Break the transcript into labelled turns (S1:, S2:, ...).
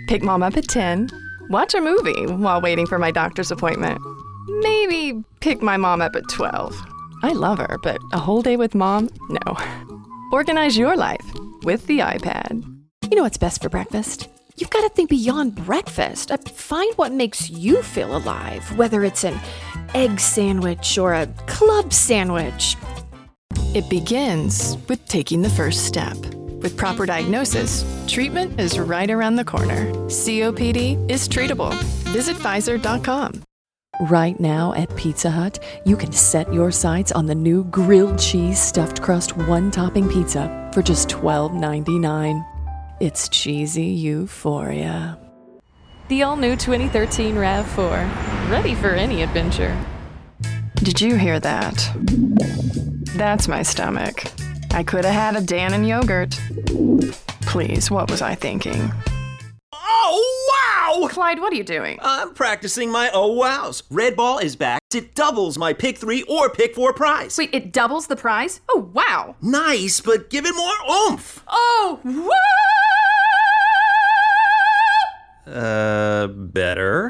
S1: pick mom up at 10, watch a movie while waiting for my doctor's appointment. Maybe pick my mom up at 12. I love her, but a whole day with mom? No. Organize your life with the iPad.
S2: You know what's best for breakfast? You've got to think beyond breakfast. Find what makes you feel alive, whether it's an egg sandwich or a club sandwich.
S1: It begins with taking the first step. With proper diagnosis, treatment is right around the corner. COPD is treatable. Visit Pfizer.com.
S2: Right now at Pizza Hut, you can set your sights on the new grilled cheese stuffed crust one-topping pizza for just $12.99. It's cheesy euphoria. The all-new 2013 RAV4. Ready for any adventure.
S1: Did you hear that? That's my stomach. I could have had a Dannon yogurt. Please, what was I thinking?
S3: Oh, wow!
S1: Clyde, what are you doing?
S3: I'm practicing my oh wows. Red Ball is back. It doubles my pick 3 or pick 4 prize.
S1: Wait, it doubles the prize? Oh, wow!
S3: Nice, but give it more oomph.
S1: Oh, wow!
S3: Better.